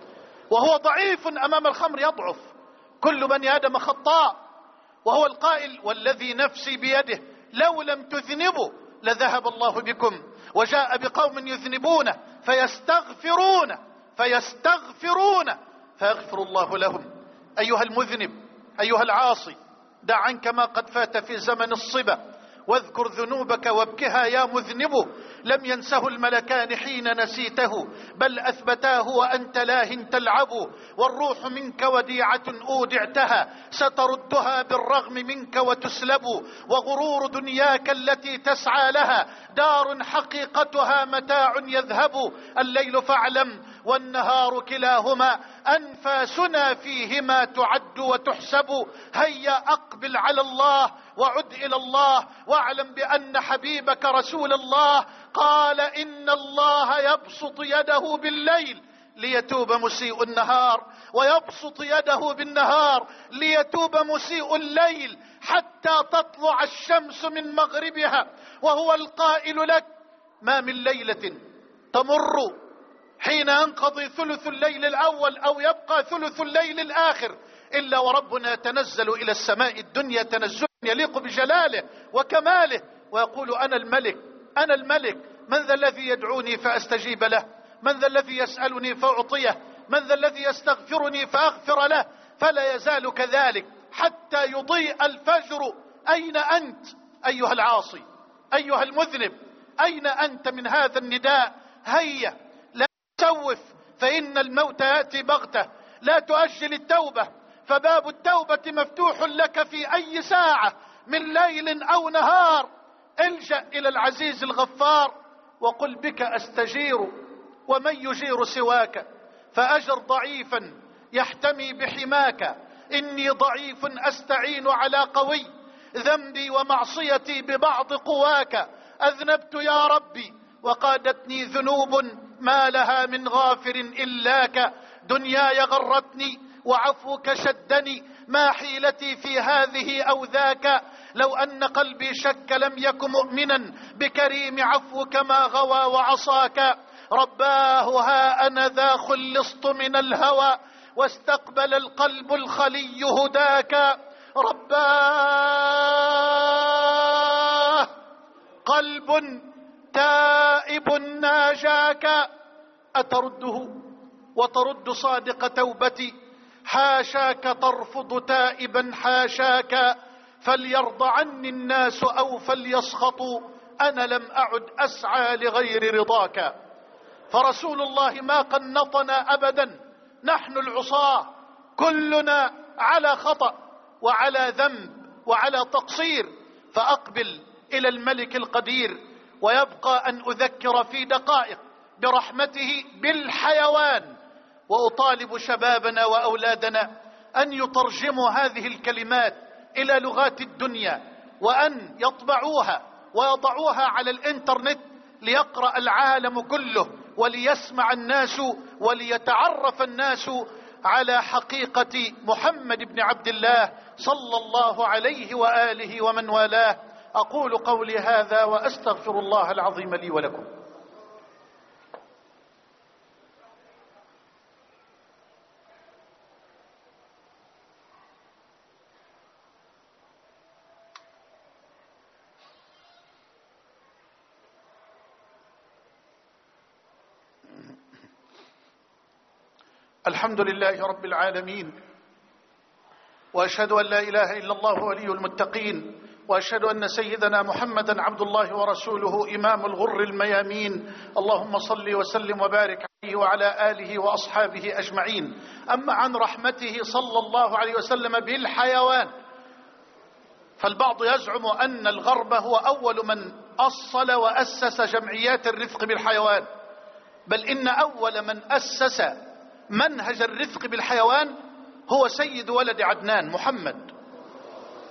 وهو ضعيف أمام الخمر، يضعف. كل بني آدم خطاء، وهو القائل والذي نفسي بيده لو لم تذنبوا لذهب الله بكم وجاء بقوم يذنبون فيستغفرون فيستغفرون فيغفر الله لهم. أيها المذنب، أيها العاصي، دع عنك ما قد فات في زمن الصبا، واذكر ذنوبك وابكها يا مذنب. لم ينسه الملكان حين نسيته، بل أثبتاه وأنت لاه تلعب. والروح منك وديعة أودعتها، ستردها بالرغم منك وتسلب. وغرور دنياك التي تسعى لها دار حقيقتها متاع يذهب. الليل فاعلم والنهار كلاهما أنفاسنا فيهما تعد وتحسب. هيا أقبل على الله وعد إلى الله، واعلم بأن حبيبك رسول الله قال إن الله يبسط يده بالليل ليتوب مسيء النهار، ويبسط يده بالنهار ليتوب مسيء الليل، حتى تطلع الشمس من مغربها. وهو القائل لك ما من ليلة تمر حين ينقضي ثلث الليل الأول أو يبقى ثلث الليل الآخر إلا وربنا يتنزل إلى السماء الدنيا تنزل يليق بجلاله وكماله، ويقول أنا الملك أنا الملك، من ذا الذي يدعوني فأستجيب له؟ من ذا الذي يسألني فأعطيه؟ من ذا الذي يستغفرني فأغفر له؟ فلا يزال كذلك حتى يضيء الفجر. أين أنت أيها العاصي، أيها المذنب؟ أين أنت من هذا النداء؟ هيا لا تسوف، فإن الموت يأتي بغتة. لا تؤجل التوبة، فباب التوبة مفتوح لك في أي ساعة من ليل أو نهار. الجأ إلى العزيز الغفار وقل بك أستجير ومن يجير سواك، فأجر ضعيفا يحتمي بحماك. إني ضعيف أستعين على قوي، ذنبي ومعصيتي ببعض قواك. أذنبت يا ربي وقادتني ذنوب ما لها من غافر إلاك. دنياي غرتني وعفوك شدني، ما حيلتي في هذه أو ذاك. لو أن قلبي شك لم يك مؤمنا بكريم عفوك ما غوى وعصاك. رباه ها أنا ذا خلصت من الهوى، واستقبل القلب الخلي هداك. رباه قلب تائب ناجاك، أترده وترد صادق توبتي؟ حاشاك ترفض تائبا حاشاك. فليرضى عني الناس أو فليسخطوا، أنا لم أعد أسعى لغير رضاك. فرسول الله ما قنطنا أبدا، نحن العصاة كلنا على خطأ وعلى ذنب وعلى تقصير. فأقبل إلى الملك القدير، ويبقى أن أذكر في دقائق برحمته بالحيوان، وأطالب شبابنا وأولادنا أن يترجموا هذه الكلمات إلى لغات الدنيا، وأن يطبعوها ويضعوها على الإنترنت ليقرأ العالم كله، وليسمع الناس وليتعرف الناس على حقيقة محمد بن عبد الله صلى الله عليه وآله ومن والاه. أقول قولي هذا وأستغفر الله العظيم لي ولكم. الحمد لله رب العالمين، وأشهد أن لا إله إلا الله ولي المتقين، وأشهد أن سيدنا محمدا عبد الله ورسوله إمام الغر الميامين. اللهم صل وسلم وبارك عليه وعلى آله وأصحابه أجمعين. أما عن رحمته صلى الله عليه وسلم بالحيوان، فالبعض يزعم أن الغرب هو أول من أصل وأسس جمعيات الرفق بالحيوان، بل إن أول من أسس منهج الرفق بالحيوان هو سيد ولد عدنان محمد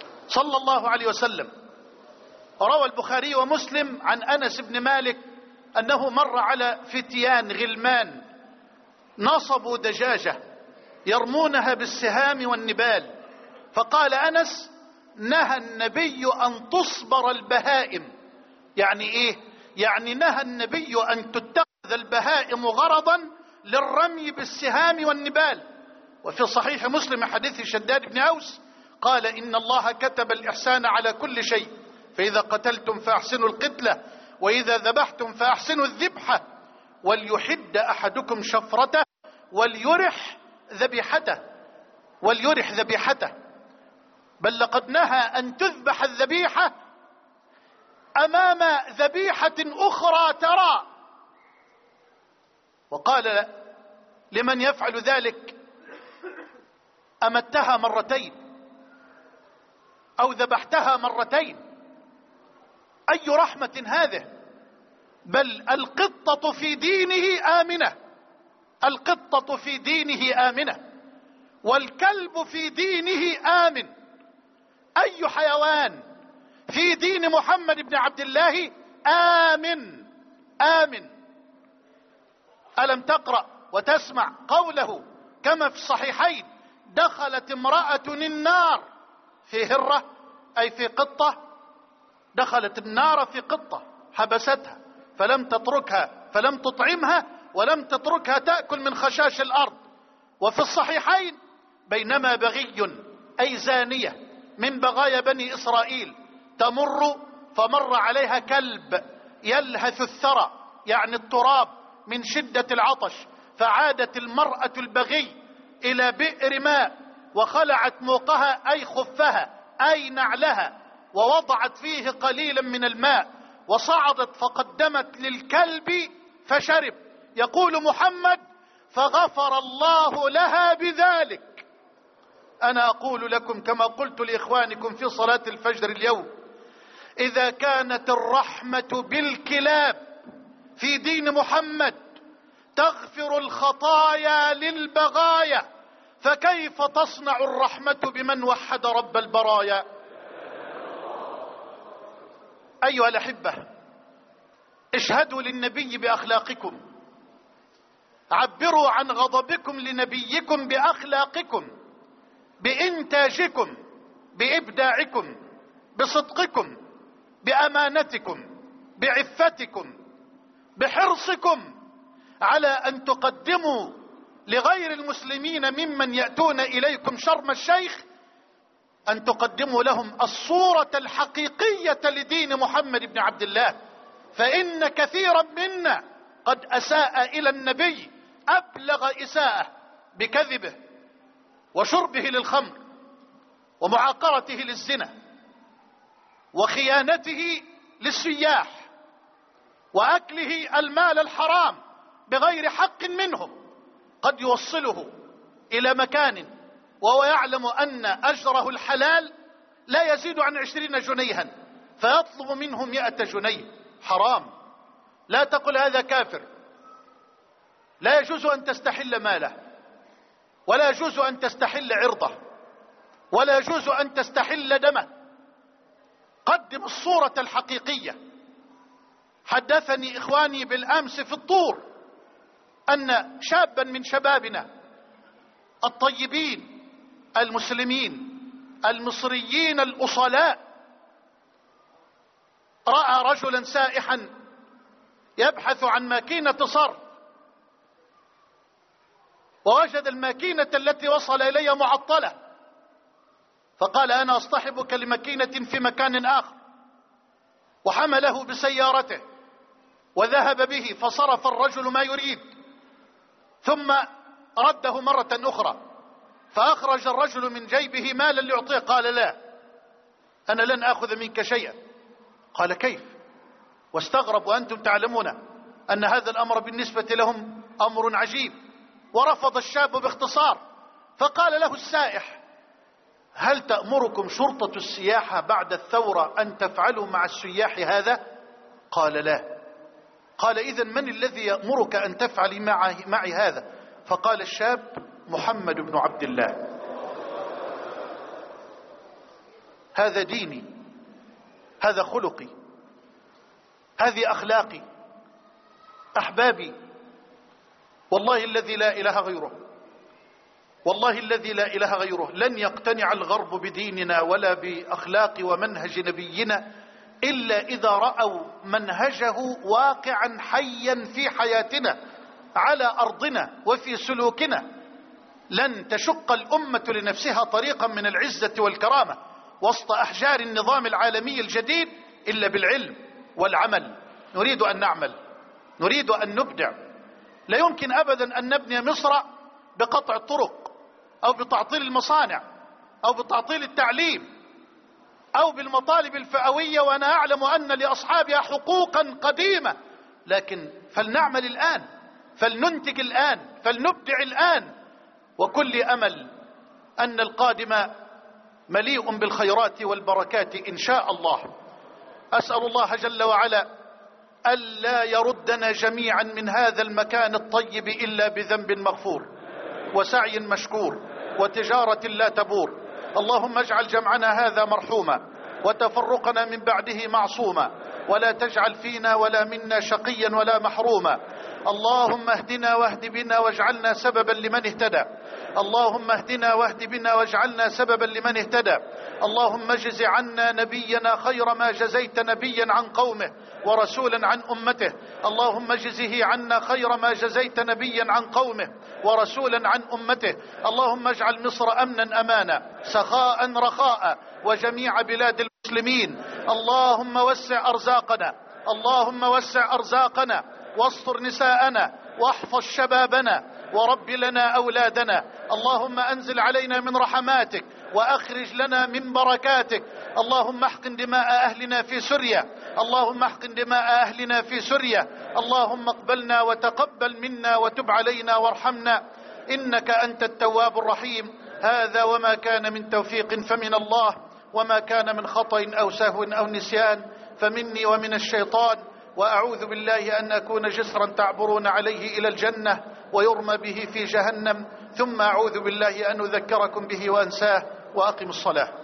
صلى الله عليه وسلم. روى البخاري ومسلم عن أنس بن مالك أنه مر على فتيان غلمان نصبوا دجاجة يرمونها بالسهام والنبال، فقال أنس: نهى النبي أن تصبر البهائم. يعني إيه؟ يعني نهى النبي أن تتخذ البهائم غرضا للرمي بالسهام والنبال. وفي صحيح مسلم حديث شداد بن أوس قال: إن الله كتب الإحسان على كل شيء، فإذا قتلتم فأحسنوا القتلة، وإذا ذبحتم فأحسنوا الذبحة، وليحد أحدكم شفرته وليرح ذبيحته وليرح ذبيحته. بل لقد نهى أن تذبح الذبيحة أمام ذبيحة أخرى ترى. وقال لمن يفعل ذلك: أمتها مرتين أو ذبحتها مرتين. أي رحمة هذه؟ بل القطة في دينه آمنة، القطة في دينه آمنة، والكلب في دينه آمن. أي حيوان في دين محمد بن عبد الله آمن آمن. ألم تقرأ وتسمع قوله كما في الصحيحين: دخلت امرأة النار في هرة، أي في قطة، دخلت النار في قطة حبستها فلم تتركها، فلم تطعمها ولم تتركها تأكل من خشاش الأرض. وفي الصحيحين: بينما بغي أي زانية من بغايا بني إسرائيل تمر، فمر عليها كلب يلهث الثرى يعني التراب من شدة العطش، فعادت المرأة البغي إلى بئر ماء وخلعت موقها أي خفها أي نعلها، ووضعت فيه قليلا من الماء، وصعدت فقدمت للكلب فشرب. يقول محمد: فغفر الله لها بذلك. أنا أقول لكم كما قلت لإخوانكم في صلاة الفجر اليوم: إذا كانت الرحمة بالكلاب في دين محمد تغفر الخطايا للبغايا، فكيف تصنع الرحمة بمن وحد رب البرايا؟ أيها الأحبة، اشهدوا للنبي بأخلاقكم، عبروا عن غضبكم لنبيكم بأخلاقكم، بإنتاجكم، بإبداعكم، بصدقكم، بأمانتكم، بعفتكم، بحرصكم على أن تقدموا لغير المسلمين ممن يأتون إليكم شرم الشيخ، أن تقدموا لهم الصورة الحقيقية لدين محمد بن عبد الله. فإن كثيرا منا قد أساء إلى النبي أبلغ إساءة بكذبه وشربه للخمر ومعاقرته للزنا وخيانته للسياح وأكله المال الحرام بغير حق منهم، قد يوصله إلى مكان وهو يعلم أن أجره الحلال لا يزيد عن عشرين جنيها، فيطلب منهم مئة جنيه. حرام. لا تقل هذا كافر. لا يجوز أن تستحل ماله، ولا يجوز أن تستحل عرضه، ولا يجوز أن تستحل دمه. قدم الصورة الحقيقية. حدثني إخواني بالأمس في الطور أن شابا من شبابنا الطيبين المسلمين المصريين الأصلاء رأى رجلا سائحا يبحث عن ماكينة صرف، ووجد الماكينة التي وصل إليها معطلة، فقال: أنا أصطحبك لماكينة في مكان آخر، وحمله بسيارته وذهب به، فصرف الرجل ما يريد، ثم رده مرة أخرى، فأخرج الرجل من جيبه مالا ليعطيه. قال: لا، أنا لن آخذ منك شيئا. قال: كيف؟ واستغرب، وأنتم تعلمون أن هذا الأمر بالنسبة لهم أمر عجيب. ورفض الشاب باختصار، فقال له السائح: هل تأمركم شرطة السياحة بعد الثورة أن تفعلوا مع السياح هذا؟ قال: لا. قال: إذن من الذي يأمرك أن تفعلي معي, معي هذا؟ فقال الشاب: محمد بن عبد الله. هذا ديني، هذا خلقي، هذه أخلاقي، أحبابي، والله الذي لا إله غيره، والله الذي لا إله غيره، لن يقتنع الغرب بديننا ولا بأخلاق ومنهج نبينا إلا إذا رأوا منهجه واقعا حيا في حياتنا على أرضنا وفي سلوكنا. لن تشق الأمة لنفسها طريقا من العزة والكرامة وسط أحجار النظام العالمي الجديد إلا بالعلم والعمل. نريد أن نعمل، نريد أن نبدع. لا يمكن أبدا أن نبني مصر بقطع الطرق أو بتعطيل المصانع أو بتعطيل التعليم أو بالمطالب الفئوية، وأنا أعلم أن لأصحابها حقوقا قديمة، لكن فلنعمل الآن، فلننتج الآن، فلنبدع الآن، وكل أمل أن القادم مليء بالخيرات والبركات إن شاء الله. أسأل الله جل وعلا ألا يردنا جميعا من هذا المكان الطيب إلا بذنب مغفور وسعي مشكور وتجارة لا تبور. اللهم اجعل جمعنا هذا مرحوما وتفرقنا من بعده معصوما، ولا تجعل فينا ولا منا شقيا ولا محروما. اللهم اهدنا واهد بنا واجعلنا سببا لمن اهتدى. اللهم اهدنا واهد بنا واجعلنا سببا لمن اهتدى. اللهم اجز عنا نبينا خير ما جزيت نبيا عن قومه ورسولا عن أمته. اللهم اجزه عنا خير ما جزيت نبيا عن قومه ورسولا عن أمته. اللهم اجعل مصر أمنا أمانا سخاء رخاء وجميع بلاد المسلمين. اللهم وسع أرزاقنا، اللهم وسع أرزاقنا واستر نساءنا واحفظ شبابنا ورب لنا أولادنا. اللهم أنزل علينا من رحماتك وأخرج لنا من بركاتك. اللهم احقن دماء أهلنا في سوريا، اللهم احقن دماء أهلنا في سوريا. اللهم اقبلنا وتقبل منا وتب علينا وارحمنا إنك أنت التواب الرحيم. هذا وما كان من توفيق فمن الله، وما كان من خطأ أو سهو أو نسيان فمني ومن الشيطان. وأعوذ بالله أن أكون جسرا تعبرون عليه إلى الجنة ويرمى به في جهنم، ثم أعوذ بالله أن أذكركم به وأنساه. وأقم الصلاة.